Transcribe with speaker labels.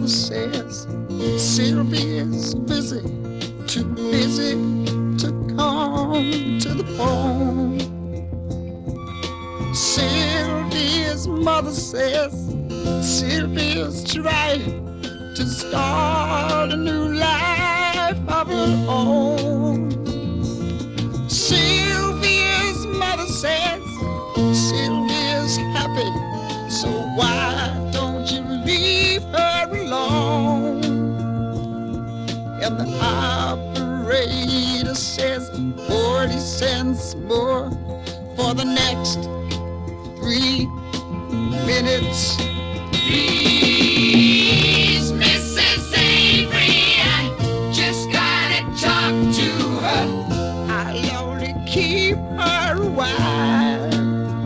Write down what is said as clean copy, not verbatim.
Speaker 1: mother says Sylvia's busy, too busy to come to the phone. Sylvia's mother says Sylvia's trying to start a new life of her own. Sylvia's mother says Sylvia's happy, so why don't you leave her alone? And the operator says 40 cents more for the next 3 minutes.
Speaker 2: Please, Mrs. Avery, I just gotta talk to her.
Speaker 1: I'll only keep her a while.